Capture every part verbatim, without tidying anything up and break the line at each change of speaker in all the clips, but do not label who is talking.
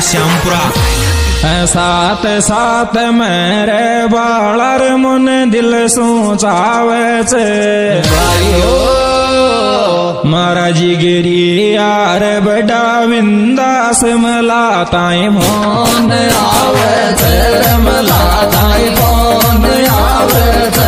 श्यामपुरा।
साथ साथ मेरे बालर मन दिल सोचावे छे भाइयो मारा जिगरी यार बड़ा विंदास मला ताई फोन आवे छे मला ताई फोन आवे छे।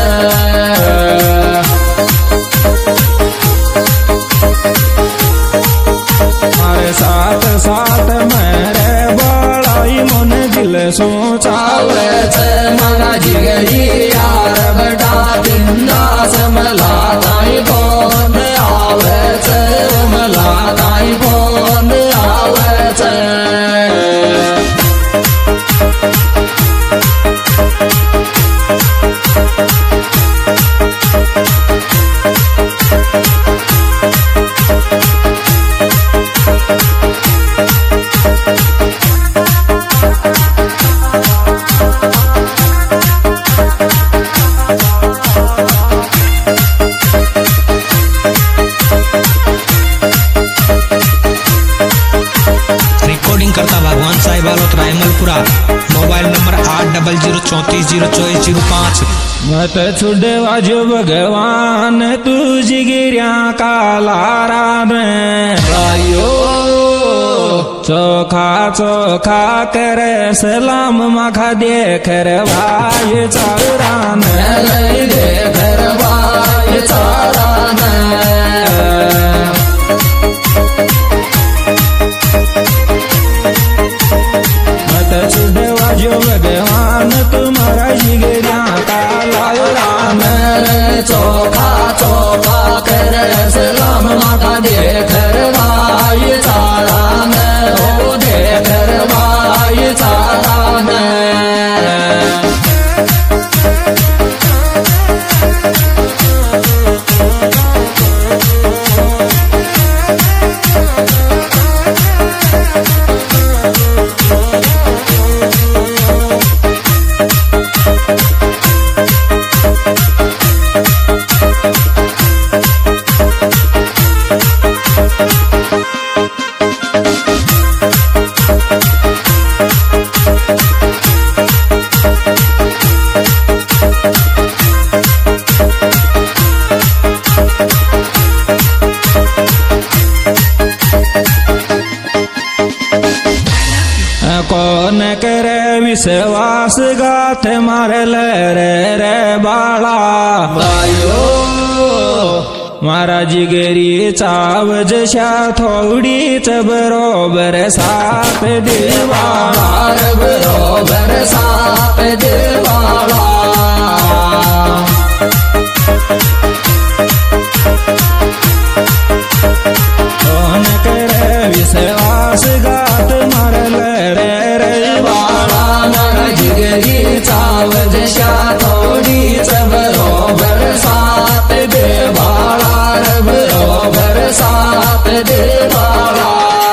मारे साथ साथ मेरे बालाई मन दिल सोचावे छे मारा जिगरी यार बड़ा बिंदास मला ताई फोन आवे छे मला ताई फोन आवे छे।
करता भगवान साहिब आलोत रायमलपुरा। मोबाइल नंबर आठ डबल जीरो चौतीस जीरो चौबीस जीरो पाँच।
मत छुड़वा जो भगवान तू जिगिरिया का लारा में भाइयो चोखा चोखा करे सलाम मखा देख रे भाई चारा ने देख रे भाई चारा ने। छुड़वा जो भगवान तुम्हारा जिगरिया का लायो राम रे चोखा चोखा कर सलाम माता देख भाई चारा में हो देख भाई चारा में। कौन करे विश्वास गाथ मारे ले रे रे बाला भाइयो मारा जिगरी चाव जशा थोड़ी च बरोबर साथ दिलवाला बरोबर साथ दिलवाला। कौन करे विश्वास गाथ मारे ले रे रे बाला मारा जिगरी चाव जशा थोड़ी च बरोबर साथ दिलवाला बरोबर साथ दिलवाला।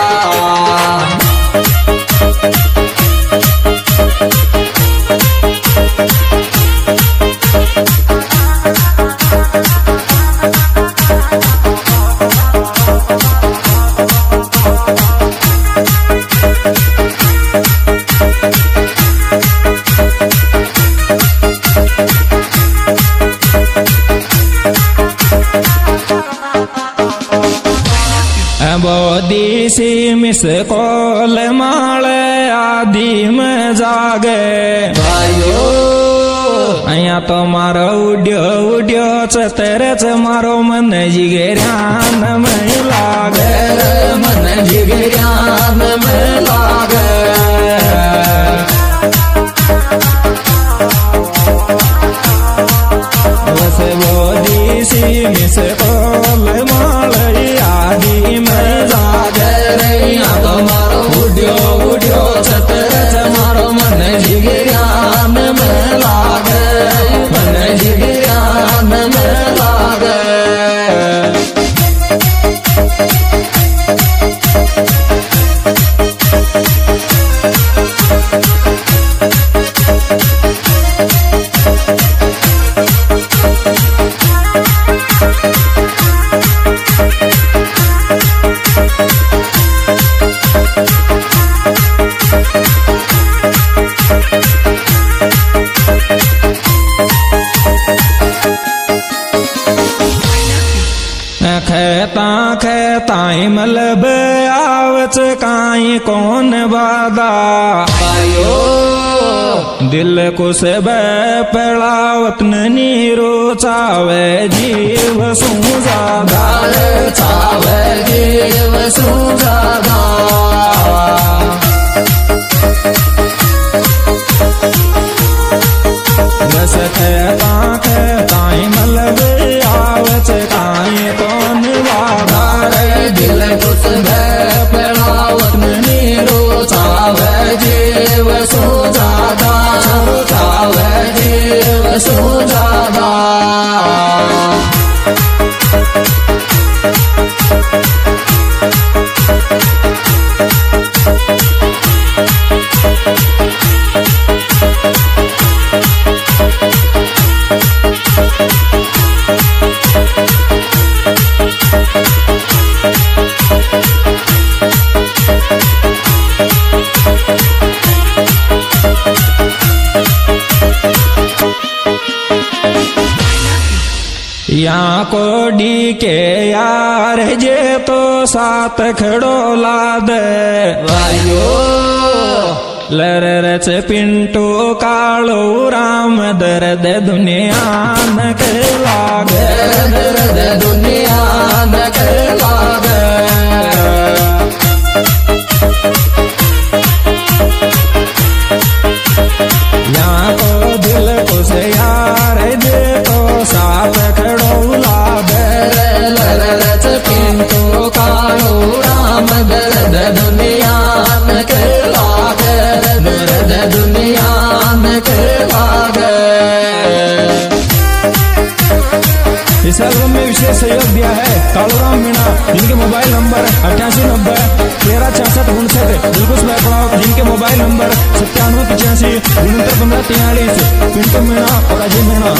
बोदी सी मिस कोल माले आदि में जागे भाइयो अया तो मारो उड्यो उड्यो चतेरे च मारो मन जिगरियान में लागे मन जिगरियान में लागे। वैसे बोदी सी मिस कोल माले आदि में जागे रैया तो मारो उड्यो उड्यो चतेरे च मारो मन जिगरियान में लागे मन जिगरियान में लागे। खेता खेताई मलब आवच काई कौन बादा
आयो
दिल कुछ पड़ावत नीरो चावे जीव सुजादा
चावे जीव सुजादा
बस खेता खेताई मलब आवच काई कौन बादा
दिल कुछ पड़ावत नीरो चावे जीव सुजादा चावे जीव सुजादा
यहाँ कोडी के यार जे तो सात खड़ो लाद
वायो
लर रच पिंटू कालो राम दर्द दुनिया न के लागे
दर्द दुनिया न के लागे
यहाँ को दिल को से यार जे तो सात खड़ो लागे
लरच पिंटू कालो राम दर्द दुनिया न के लागे दर्द दुनिया न के लागे।
इस एल्बम में विशेष सहयोग दिया है कालूराम मीणा जिनके मोबाइल नंबर अट्ठासी नब्बे तेरह छियासठ उनसठ दिलकुश बैकवाव जिनके मोबाइल नंबर सत्तानवे पिचासी उनहत्तर पंद्रह तियालीस पिंटू मीणा और अजय मीणा।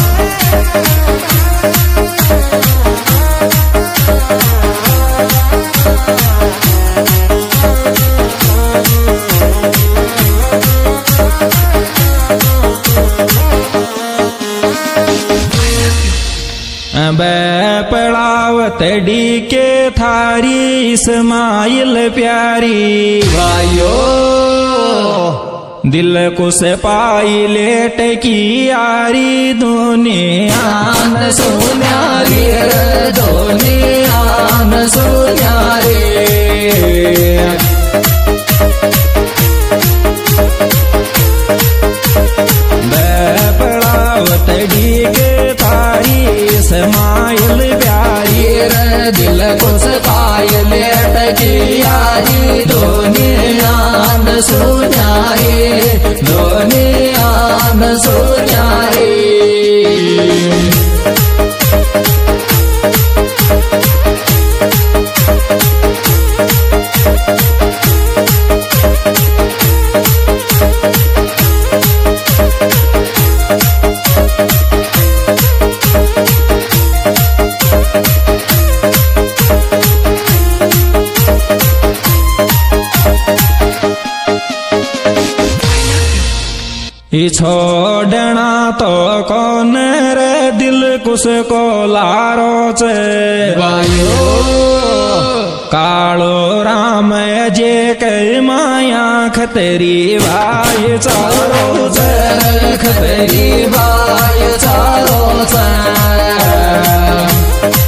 पड़ावत डी के थारी इस्माइल प्यारी
वायो
दिल को से पाई लेट की यारी दुनिया
आन सुन्यारी दुनिया न सुन्यारी
पड़ावत डी के थारी इस्माइल प्यारी
दिल को सताए लेट की यारी दुनिया न सुन्यारी दुनिया न सुन्यारी।
छोड़ना तो कौन रे दिल कुछ को लारो चे
वायो
कालो राम जे के माया खतरी भाई चारो चे
खतरी बाय चारो चे